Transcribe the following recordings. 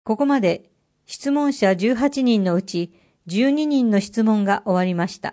ここまで質問者18人のうち12人の質問が終わりました。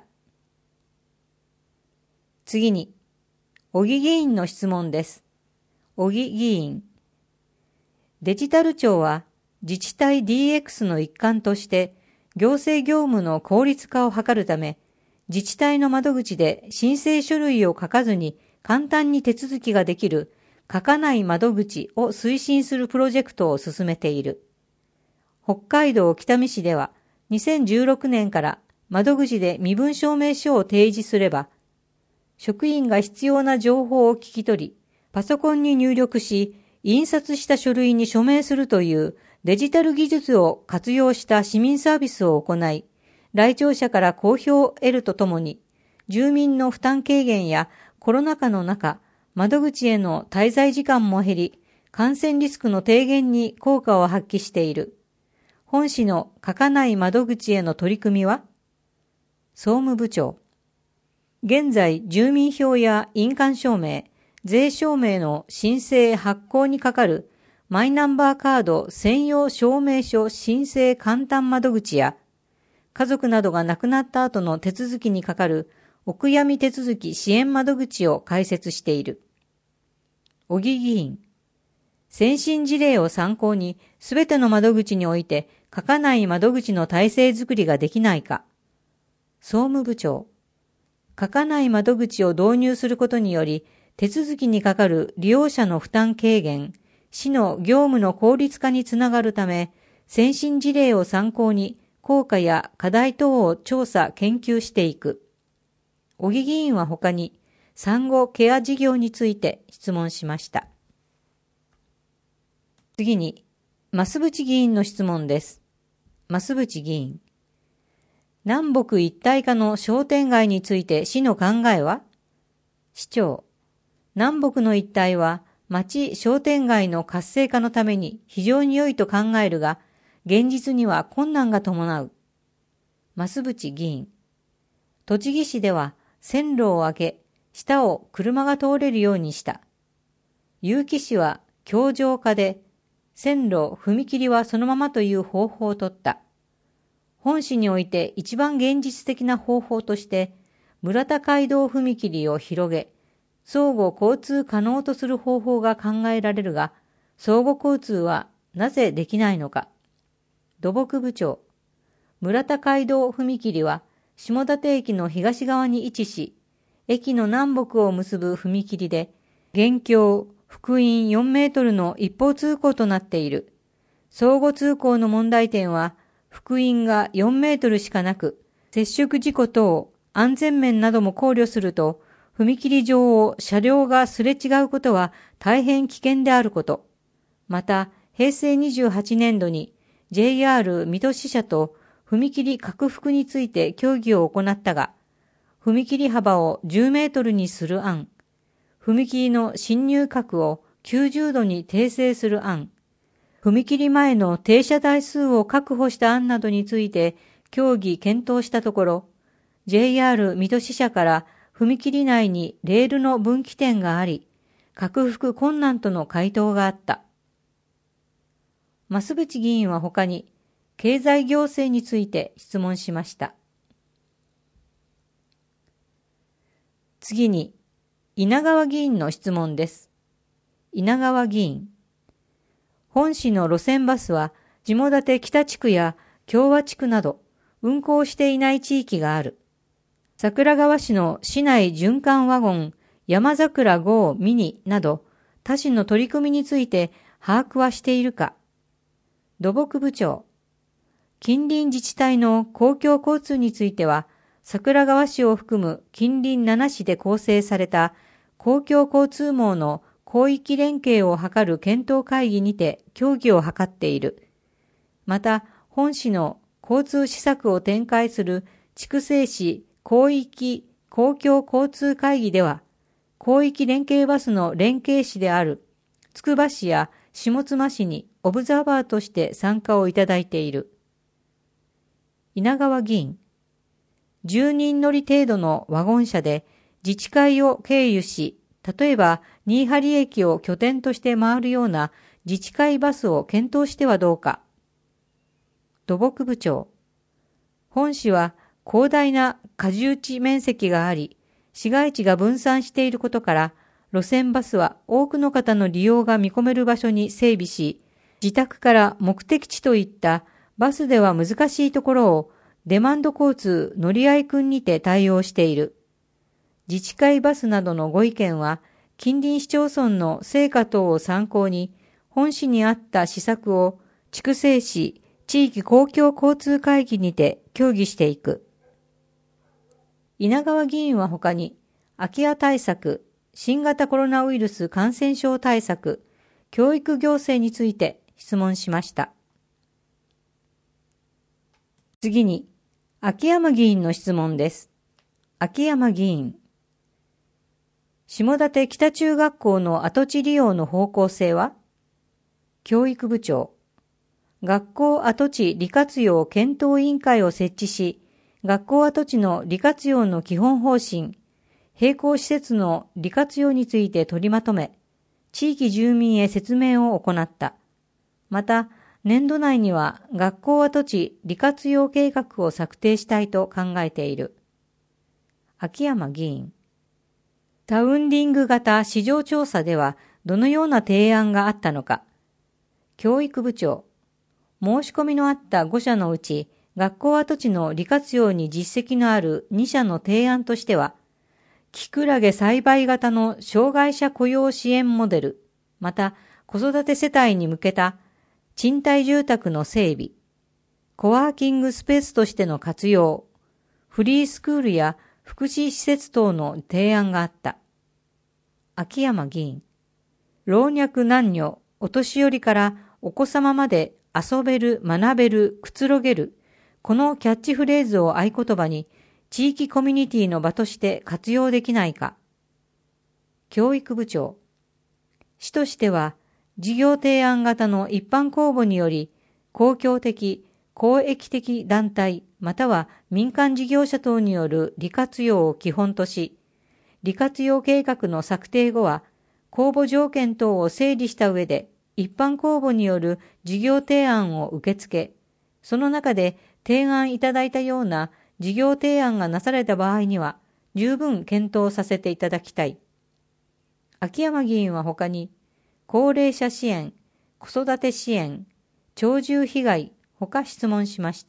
次に、小木議員の質問です。小木議員。デジタル庁は自治体 DX の一環として行政業務の効率化を図るため、自治体の窓口で申請書類を書かずに簡単に手続きができる書かない窓口を推進するプロジェクトを進めている。北海道北見市では2016年から窓口で身分証明書を提示すれば、職員が必要な情報を聞き取り、パソコンに入力し、印刷した書類に署名するというデジタル技術を活用した市民サービスを行い、来庁者から好評を得るとともに、住民の負担軽減やコロナ禍の中、窓口への滞在時間も減り、感染リスクの低減に効果を発揮している。本市の書かない窓口への取り組みは？総務部長。現在、住民票や印鑑証明、税証明の申請発行にかかるマイナンバーカード専用証明書申請簡単窓口や、家族などが亡くなった後の手続きにかかるお悔やみ手続き支援窓口を開設している。小木議員。先進事例を参考にすべての窓口において書かない窓口の体制づくりができないか。総務部長。書かない窓口を導入することにより手続きにかかる利用者の負担軽減、市の業務の効率化につながるため、先進事例を参考に効果や課題等を調査・研究していく。小木議員は他に産後ケア事業について質問しました。次に、増渕議員の質問です。増渕議員。南北一体化の商店街について市の考えは？市長。南北の一体は町商店街の活性化のために非常に良いと考えるが、現実には困難が伴う。増渕議員。栃木市では線路を開け、下を車が通れるようにした。結城市は橋上化で、線路、踏切はそのままという方法を取った。本市において一番現実的な方法として、村田街道踏切を広げ、相互交通可能とする方法が考えられるが、相互交通はなぜできないのか。土木部長。村田街道踏切は下館駅の東側に位置し、駅の南北を結ぶ踏切で、現況、幅員4メートルの一方通行となっている。相互通行の問題点は、幅員が4メートルしかなく、接触事故等、安全面なども考慮すると、踏切上を車両がすれ違うことは大変危険であること。また、平成28年度に JR 水戸支社と踏切拡幅について協議を行ったが、踏切幅を10メートルにする案、踏切の進入角を90度に訂正する案、踏切前の停車台数を確保した案などについて協議検討したところ、JR 水戸支社から踏切内にレールの分岐点があり、拡幅困難との回答があった。増渕議員は他に、経済行政について質問しました。次に、稲川議員の質問です。稲川議員。本市の路線バスは、下館北地区や共和地区など、運行していない地域がある。桜川市の市内循環ワゴン、山桜号ミニなど、他市の取り組みについて把握はしているか。土木部長。近隣自治体の公共交通については、桜川市を含む近隣7市で構成された公共交通網の広域連携を図る検討会議にて協議を図っている。また、本市の交通施策を展開する筑西市広域公共交通会議では、広域連携バスの連携市であるつくば市や下妻市にオブザーバーとして参加をいただいている。稲川議員。10人乗り程度のワゴン車で自治会を経由し、例えば新張駅を拠点として回るような自治会バスを検討してはどうか。 土木部長。本市は広大な過重地面積があり、市街地が分散していることから、路線バスは多くの方の利用が見込める場所に整備し、自宅から目的地といったバスでは難しいところをデマンド交通乗合訓にて対応している。自治会バスなどのご意見は、近隣市町村の成果等を参考に、本市にあった施策を筑西市地域公共交通会議にて協議していく。稲川議員は他に、空き家対策、新型コロナウイルス感染症対策、教育行政について質問しました。次に、秋山議員の質問です。秋山議員。下館北中学校の跡地利用の方向性は？教育部長。学校跡地利活用検討委員会を設置し、学校跡地の利活用の基本方針、並行施設の利活用について取りまとめ、地域住民へ説明を行った。また、年度内には学校跡地利活用計画を策定したいと考えている。秋山議員。タウンディング型市場調査ではどのような提案があったのか。教育部長。申し込みのあった5社のうち、学校跡地の利活用に実績のある2社の提案としては、キクラゲ栽培型の障害者雇用支援モデル、また子育て世帯に向けた賃貸住宅の整備、コワーキングスペースとしての活用、フリースクールや福祉施設等の提案があった。秋山議員。老若男女、お年寄りからお子様まで遊べる、学べる、くつろげる。このキャッチフレーズを合言葉に、地域コミュニティの場として活用できないか。教育部長。市としては、事業提案型の一般公募により、公共的、公益的団体、または民間事業者等による利活用を基本とし、利活用計画の策定後は、公募条件等を整理した上で、一般公募による事業提案を受け付け、その中で提案いただいたような事業提案がなされた場合には、十分検討させていただきたい。秋山議員は他に、高齢者支援、子育て支援、鳥獣被害、他質問しました。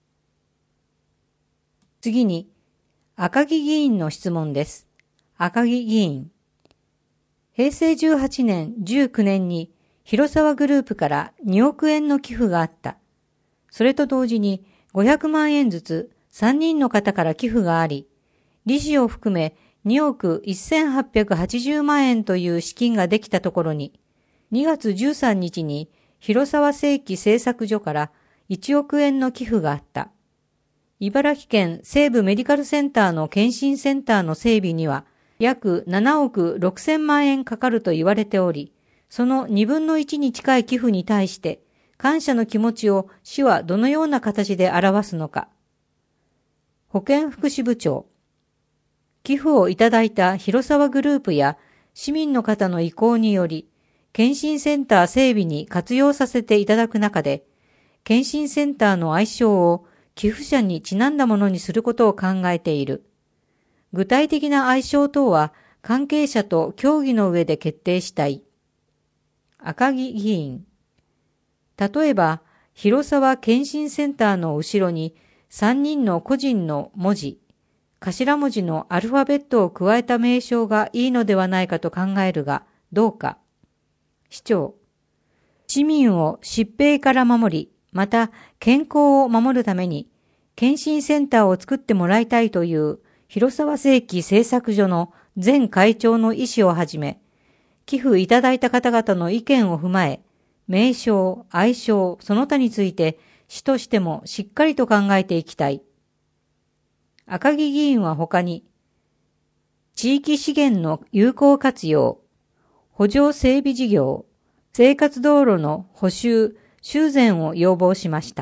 次に、赤木議員の質問です。赤木議員。平成18年、19年に広沢グループから2億円の寄付があった。それと同時に500万円ずつ3人の方から寄付があり、利子を含め2億1880万円という資金ができたところに、2月13日に広沢正規製作所から1億円の寄付があった。茨城県西部メディカルセンターの検診センターの整備には約7億6千万円かかると言われており、その2分の1に近い寄付に対して感謝の気持ちを市はどのような形で表すのか。保健福祉部長。寄付をいただいた広沢グループや市民の方の意向により、検診センター整備に活用させていただく中で、検診センターの愛称を寄付者にちなんだものにすることを考えている。具体的な愛称等は関係者と協議の上で決定したい。赤木議員。例えば、広沢検診センターの後ろに3人の個人の文字、頭文字のアルファベットを加えた名称がいいのではないかと考えるが、どうか。市長。市民を疾病から守り、また健康を守るために、検診センターを作ってもらいたいという広沢正規製作所の前会長の意思をはじめ、寄付いただいた方々の意見を踏まえ、名称、愛称、その他について、市としてもしっかりと考えていきたい。赤木議員は他に、地域資源の有効活用、補助整備事業、生活道路の補修、修繕を要望しました。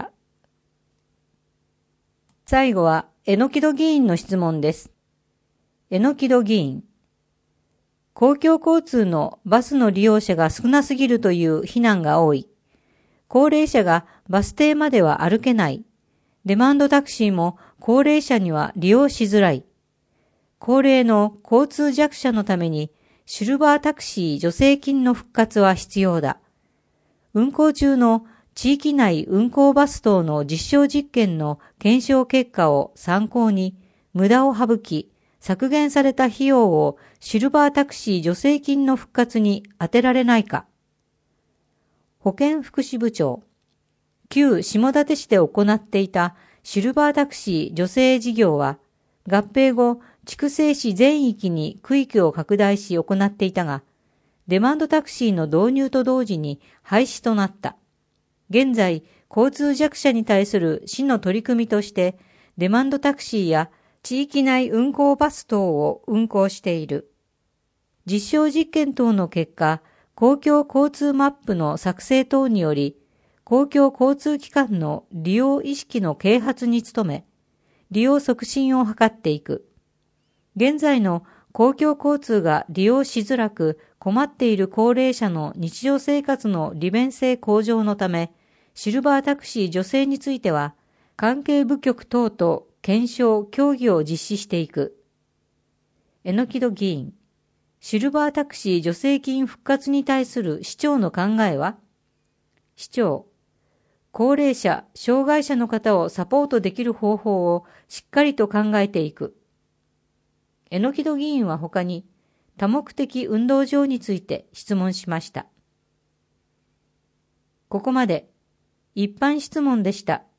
最後は、榎戸議員の質問です。榎戸議員。公共交通のバスの利用者が少なすぎるという非難が多い。高齢者がバス停までは歩けない。デマンドタクシーも高齢者には利用しづらい。高齢の交通弱者のためにシルバータクシー助成金の復活は必要だ。運行中の地域内運行バス等の実証実験の検証結果を参考に無駄を省き、削減された費用をシルバータクシー助成金の復活に充てられないか。保健福祉部長、旧下館市で行っていたシルバータクシー助成事業は、合併後、筑西市全域に区域を拡大し行っていたが、デマンドタクシーの導入と同時に廃止となった。現在、交通弱者に対する市の取り組みとして、デマンドタクシーや地域内運行バス等を運行している。実証実験等の結果、公共交通マップの作成等により、公共交通機関の利用意識の啓発に努め、利用促進を図っていく。現在の公共交通が利用しづらく困っている高齢者の日常生活の利便性向上のため、シルバータクシー助成については、関係部局等と検証・協議を実施していく。榎戸議員、シルバータクシー助成金復活に対する市長の考えは？市長、高齢者、障害者の方をサポートできる方法をしっかりと考えていく。榎戸議員は他に多目的運動場について質問しました。ここまで一般質問でした。